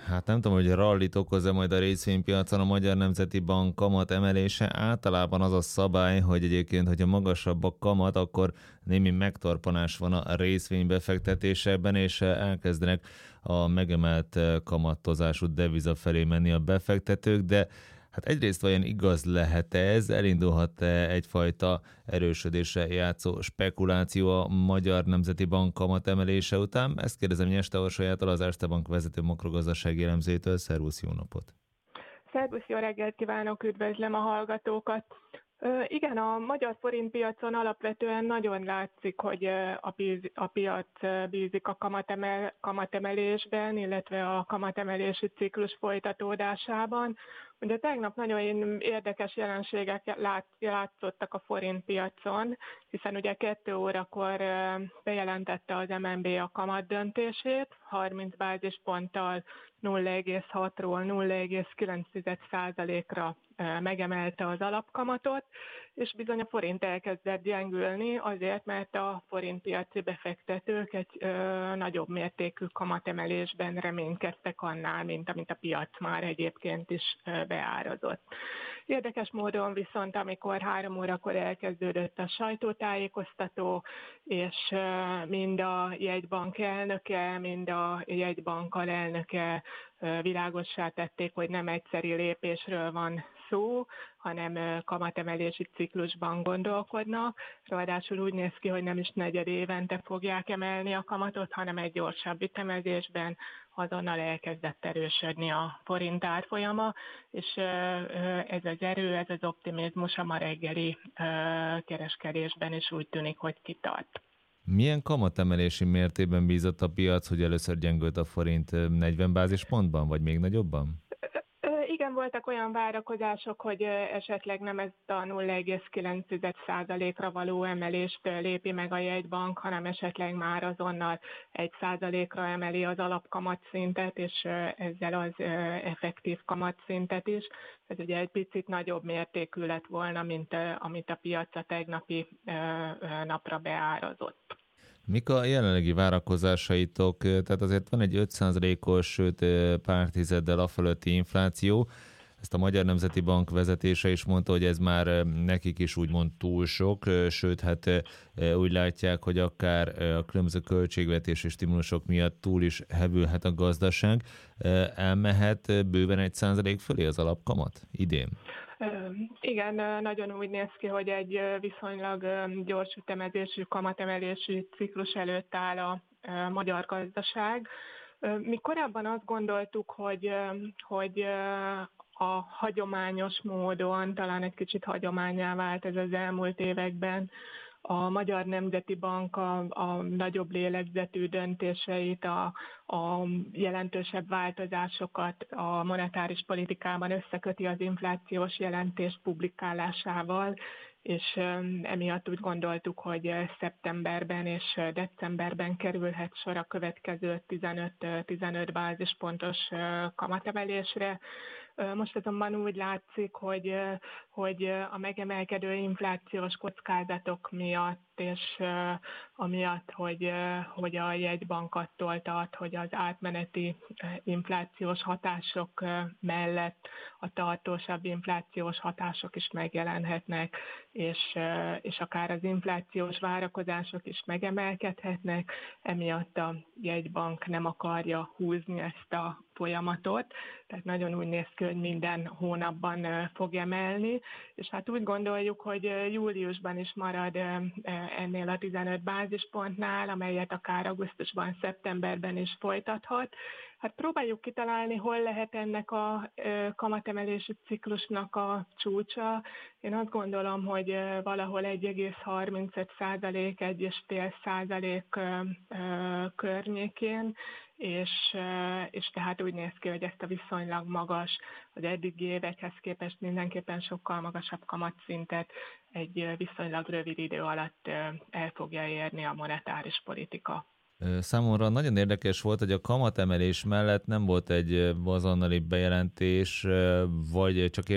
Hát nem tudom, hogy rallit okoz-e majd a részvénypiacon a Magyar Nemzeti Bank kamat emelése. Általában az a szabály, hogy egyébként, hogyha magasabb a kamat, akkor némi megtorpanás van a részvénybefektetésében, és elkezdenek a megemelt kamatozású deviza felé menni a befektetők, de hát egyrészt vajon igaz lehet ez, elindulhat egyfajta erősödésre játszó spekuláció a Magyar Nemzeti Bank kamat emelése után? Ezt kérdezem Nyeste Orsolyától, az Erste Bank vezető makrogazdasági elemzőjétől. Szervusz, jó napot! Szervusz, jó reggelt kívánok, üdvözlöm a hallgatókat! Igen, a magyar forintpiacon alapvetően nagyon látszik, hogy a piac bízik a kamatemelésben, illetve a kamatemelési ciklus folytatódásában. Ugye tegnap nagyon érdekes jelenségek látszottak a forintpiacon, hiszen ugye 2 órakor bejelentette az MNB a kamat döntését, 30 bázisponttal 0,6-ról 0,9%-ra megemelte az alapkamatot, és bizony a forint elkezdett gyengülni azért, mert a forintpiaci befektetők egy nagyobb mértékű kamatemelésben reménykedtek annál, mint amit a piac már egyébként is beárazott. Érdekes módon viszont, amikor 3 órakor elkezdődött a sajtótájékoztató, és mind a jegybank elnöke, mind a jegybank alelnöke világossá tették, hogy nem egyszeri lépésről van szó, hanem kamatemelési ciklusban gondolkodnak. Ráadásul úgy néz ki, hogy nem is negyed évente fogják emelni a kamatot, hanem egy gyorsabb ütemezésben azonnal elkezdett erősödni a forint árfolyama, és ez az erő, ez az optimizmus a ma reggeli kereskedésben is úgy tűnik, hogy kitart. Milyen kamatemelési mértékben bízott a piac, hogy először gyengült a forint 40 bázispontban, vagy még nagyobban? Igen, voltak olyan várakozások, hogy esetleg nem ezt a 0,9%-ra való emelést lépi meg a jegybank, hanem esetleg már azonnal 1%-ra emeli az alapkamatszintet, és ezzel az effektív kamatszintet is. Ez ugye egy picit nagyobb mértékű lett volna, mint amit a piac a tegnapi napra beárazott. Mik a jelenlegi várakozásaitok? Tehát azért van egy 5%-os, sőt pár tizeddel afölötti infláció. Ezt a Magyar Nemzeti Bank vezetése is mondta, hogy ez már nekik is úgymond túl sok, sőt, hát úgy látják, hogy akár a különböző költségvetési stimulusok miatt túl is hevülhet a gazdaság. Elmehet bőven 1% fölé az alapkamat idén? Igen, nagyon úgy néz ki, hogy egy viszonylag gyors ütemezésű kamatemelési ciklus előtt áll a magyar gazdaság. Mi korábban azt gondoltuk, hogy a hagyományos módon, talán egy kicsit hagyománnyá vált ez az elmúlt években, a Magyar Nemzeti Bank a nagyobb lélegzetű döntéseit, a jelentősebb változásokat a monetáris politikában összeköti az inflációs jelentés publikálásával, és emiatt úgy gondoltuk, hogy szeptemberben és decemberben kerülhet sor a következő 15 bázispontos kamatemelésre. Most azonban úgy látszik, hogy a megemelkedő inflációs kockázatok miatt, és amiatt, hogy a jegybank attól tart, hogy az átmeneti inflációs hatások mellett a tartósabb inflációs hatások is megjelenhetnek, és akár az inflációs várakozások is megemelkedhetnek, emiatt a jegybank nem akarja húzni ezt a folyamatot, tehát nagyon úgy néz ki, hogy minden hónapban fog emelni, és hát úgy gondoljuk, hogy júliusban is marad ennél a 15 bázispontnál, amelyet akár augusztusban, szeptemberben is folytathat. Hát próbáljuk kitalálni, hol lehet ennek a kamatemelési ciklusnak a csúcsa. Én azt gondolom, hogy valahol 1,35%, 1,5% környékén, és tehát úgy néz ki, hogy ezt a viszonylag magas, az eddigi évekhez képest mindenképpen sokkal magasabb kamatszintet egy viszonylag rövid idő alatt el fogja érni a monetáris politika. Számomra nagyon érdekes volt, hogy a kamatemelés mellett nem volt egy azonnali bejelentés, vagy csak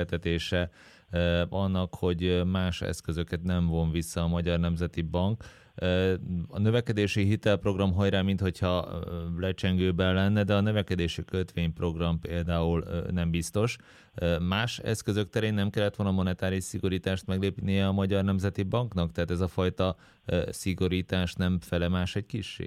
érzékeltetése annak, hogy más eszközöket nem von vissza a Magyar Nemzeti Bank. A növekedési hitelprogram hajrá, minthogyha lecsengőben lenne, de a növekedési kötvényprogram például nem biztos. Más eszközök terén nem kellett volna monetáris szigorítást meglépnie a Magyar Nemzeti Banknak? Tehát ez a fajta szigorítás nem felemás egy kissé?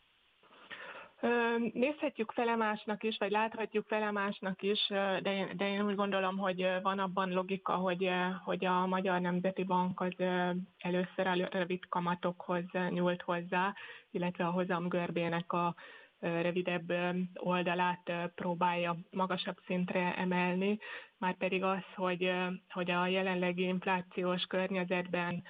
Nézhetjük felemásnak is, vagy láthatjuk felemásnak is, de én úgy gondolom, hogy van abban logika, hogy a Magyar Nemzeti Bank az először a rövid kamatokhoz nyúlt hozzá, illetve a hozamgörbének a rövidebb oldalát próbálja magasabb szintre emelni, márpedig az, hogy a jelenlegi inflációs környezetben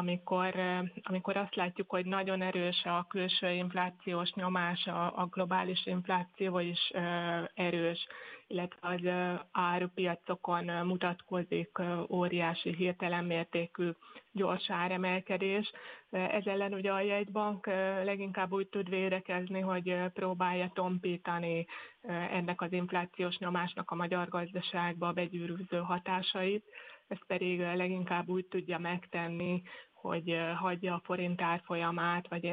amikor azt látjuk, hogy nagyon erős a külső inflációs nyomás, a globális infláció is erős, illetve az árupiacokon mutatkozik óriási hirtelen mértékű gyors áremelkedés. Ez ellen ugye a jegybank leginkább úgy tud védekezni, hogy próbálja tompítani ennek az inflációs nyomásnak a magyar gazdaságba begyűrűző hatásait. Ezt pedig leginkább úgy tudja megtenni, hogy hagyja a forint árfolyamát, vagy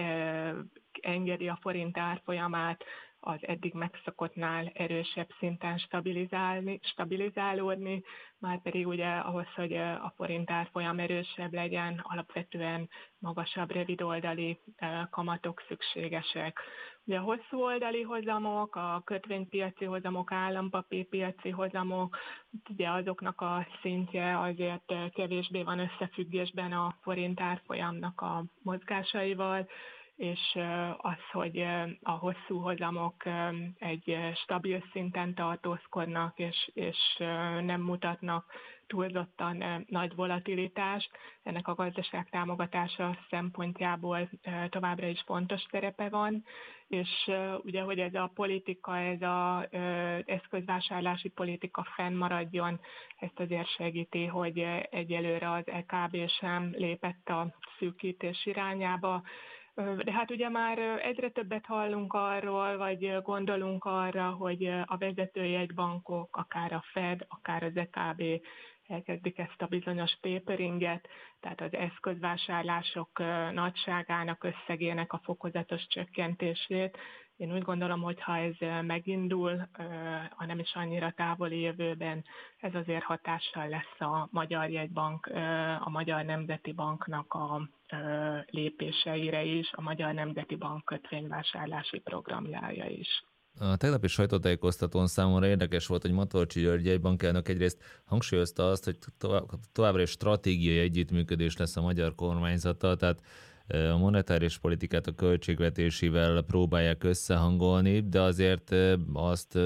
engedi a forint árfolyamát az eddig megszokottnál erősebb szinten stabilizálódni, már pedig ugye ahhoz, hogy a forint árfolyam erősebb legyen, alapvetően magasabb rövidoldali kamatok szükségesek. Ugye a hosszú oldali hozamok, a kötvénypiaci hozamok, állampapírpiaci hozamok, ugye azoknak a szintje azért kevésbé van összefüggésben a forint árfolyamnak a mozgásaival, és az, hogy a hosszú hozamok egy stabil szinten tartózkodnak, és nem mutatnak túlzottan nagy volatilitást. Ennek a gazdaság támogatása szempontjából továbbra is fontos szerepe van, és ugye, hogy ez a politika, ez az eszközvásárlási politika fennmaradjon, ezt azért segíti, hogy egyelőre az EKB sem lépett a szűkítés irányába. De hát ugye már egyre többet hallunk arról, vagy gondolunk arra, hogy a vezetőjegybankok, akár a Fed, akár az EKB elkezdik ezt a bizonyos taperinget, tehát az eszközvásárlások nagyságának, összegének a fokozatos csökkentését. Én úgy gondolom, hogy ha ez megindul, ha nem is annyira távoli jövőben, ez azért hatással lesz a Magyar Jegybank, a Magyar Nemzeti Banknak a lépéseire is, a Magyar Nemzeti Bank kötvényvásárlási programjára is. A tegnapi sajtótájékoztatón számomra érdekes volt, hogy Matolcsy György jegybankelnök egyrészt hangsúlyozta azt, hogy továbbra is stratégiai együttműködés lesz a magyar kormányzattal, tehát a monetáris politikát a költségvetésével próbálják összehangolni, de azért azt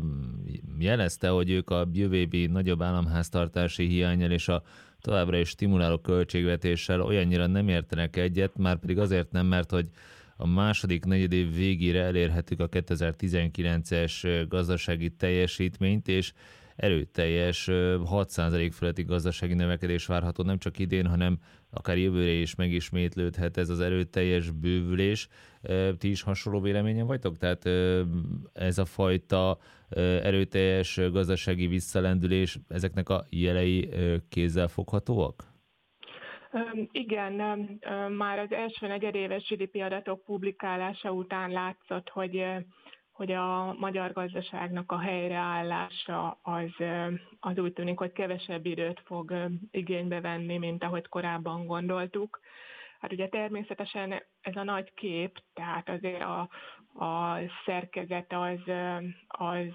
jelezte, hogy ők a jövő évi nagyobb államháztartási hiánnyal és a továbbra is stimuláló költségvetéssel olyannyira nem értenek egyet, már pedig azért nem, mert hogy a második negyedév végére elérhetük a 2019-es gazdasági teljesítményt, és erőteljes 6% feletti gazdasági növekedés várható nem csak idén, hanem akár jövőre is megismétlődhet ez az erőteljes bővülés. Ti is hasonló véleményen vagytok? Tehát ez a fajta erőteljes gazdasági visszalendülés, ezeknek a jelei kézzelfoghatóak? Igen, már az első negyedéves GDP adatok publikálása után látszott, hogy a magyar gazdaságnak a helyreállása az úgy tűnik, hogy kevesebb időt fog igénybe venni, mint ahogy korábban gondoltuk. Hát ugye természetesen ez a nagy kép, tehát azért a szerkezet az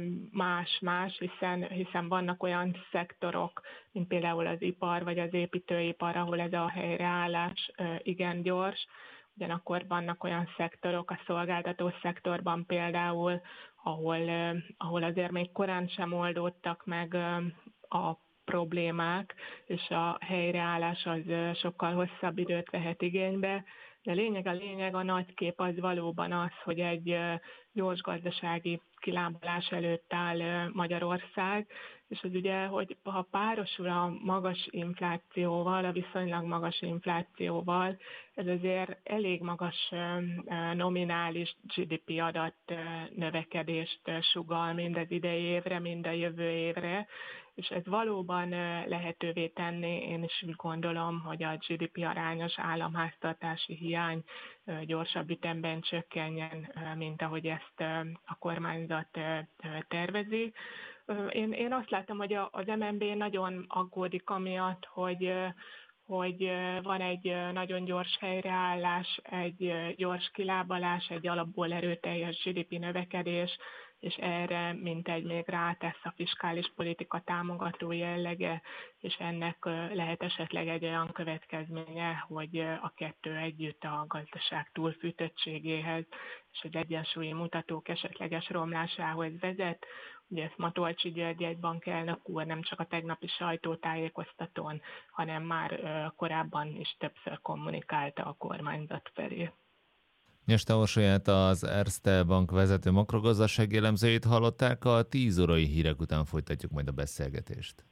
más, hiszen vannak olyan szektorok, mint például az ipar vagy az építőipar, ahol ez a helyreállás igen gyors. Ugyanakkor vannak olyan szektorok, a szolgáltató szektorban például, ahol azért még korán sem oldódtak meg a problémák, és a helyreállás az sokkal hosszabb időt vehet igénybe. De a lényeg, a nagy kép az valóban az, hogy egy gyors gazdasági kilábalás előtt áll Magyarország, és ez ugye, hogy ha párosul a magas inflációval, a viszonylag magas inflációval, ez azért elég magas nominális GDP adat növekedést sugall mind az idei évre, mind a jövő évre, és ez valóban lehetővé tenni, én is úgy gondolom, hogy a GDP arányos államháztartási hiány gyorsabb ütemben csökkenjen, mint ahogy ezt a kormányzat tervezi. Én azt látom, hogy az MNB nagyon aggódik amiatt, hogy van egy nagyon gyors helyreállás, egy gyors kilábalás, egy alapból erőteljes GDP növekedés, és erre mintegy még rátesz a fiskális politika támogató jellege, és ennek lehet esetleg egy olyan következménye, hogy a kettő együtt a gazdaság túlfűtöttségéhez és az egyensúlyi mutatók esetleges romlásához vezet. Ugye ezt Matolcsy György jegybankelnök úr nem csak a tegnapi sajtótájékoztatón, hanem már korábban is többször kommunikálta a kormányzat felé. Nyeste Orsolyát, az Erste Bank vezető makrogazdasági elemzőjét hallották, a 10 órai hírek után folytatjuk majd a beszélgetést.